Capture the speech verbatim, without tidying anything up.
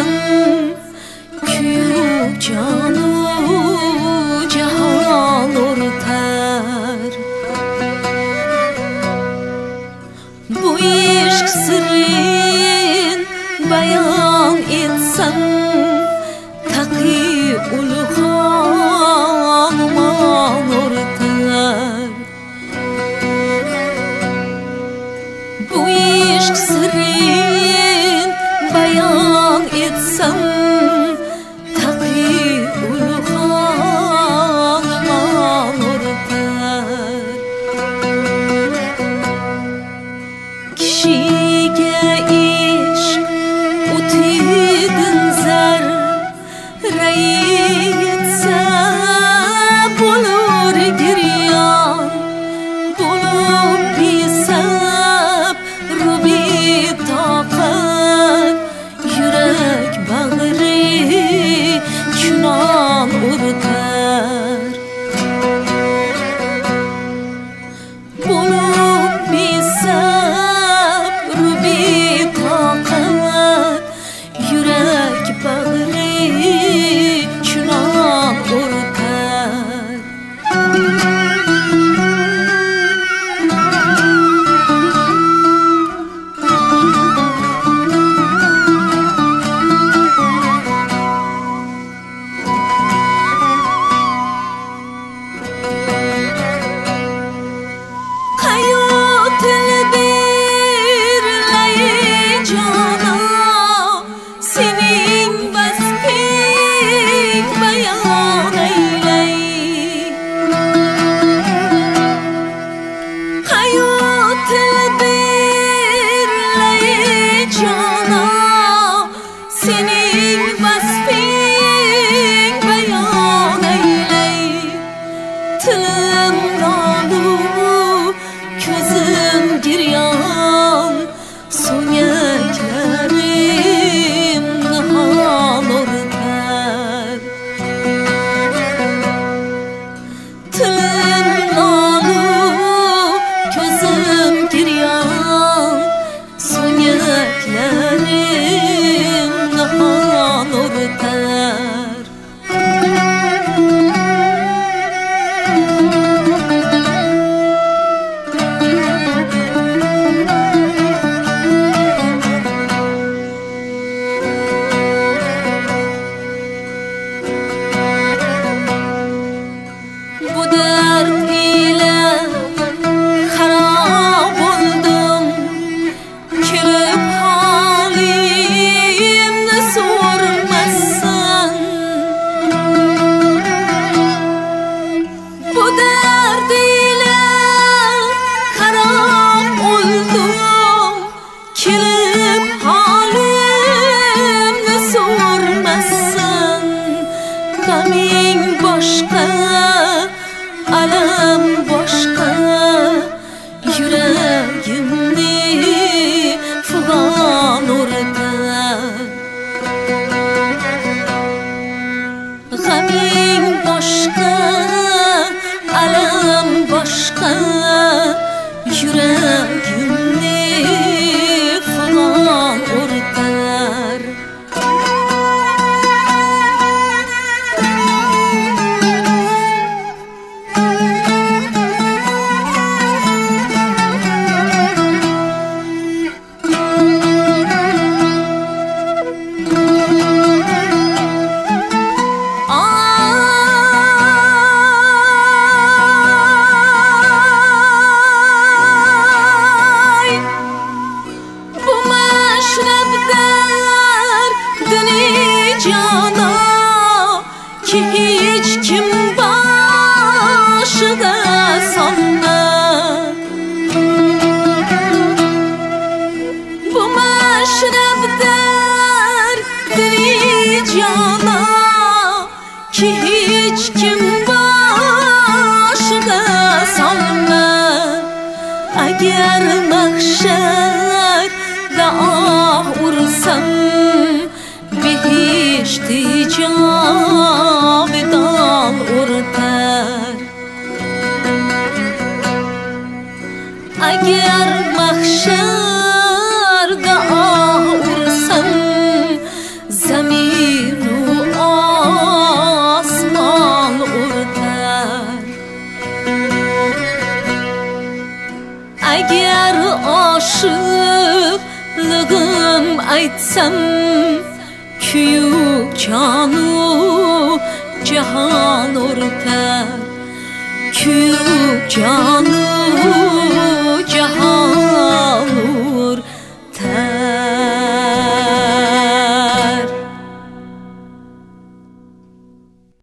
etsem kuyup canu cahan ortar. Bu ishq sirrin bayon etsem taqi ulg'on ortar. Bu ishq sirrin bayon etsem taqi ulg'on ortar. Kishiga ishq o'tidin zar rayetsa bo'lur giryon, bo'lib bisab rubi toqat, yurak bag'ri chunon urtar. Bo'lib bisab rubi toqat, yurak bag'ri chunon urtar. Qayotil birlay jona sening vasfing bayon aylay. Qayotil birlay jona sening vasfing bayon aylay. Tilim nolu ko'zim giryon, so'ngaklarim nihon ortar. Tilim nolu ko'zim giryon, so'ngaklarim nihon ortar. Bu dard ile harab oldum, kelib halimni so'rmassan. Bu dard ile harab oldum, kelib halimni so'rmassan. G'aming boshqa, alam boshqa, yuragimni fig'on urtar. G'aming boshqa, alam boshqa, yuragimni fig'on urtar. Ay, bu mashrabda dini jona ki hech kim boshiga solma. Bu mashrabda dini jona ki hech kim boshiga solma. Agar mahsharda oh ursam, behishti javidan urtar. Agar mahsharda oh ursam, zam aytsam kuyuk canu cihan ortar, kuyuk canu cihan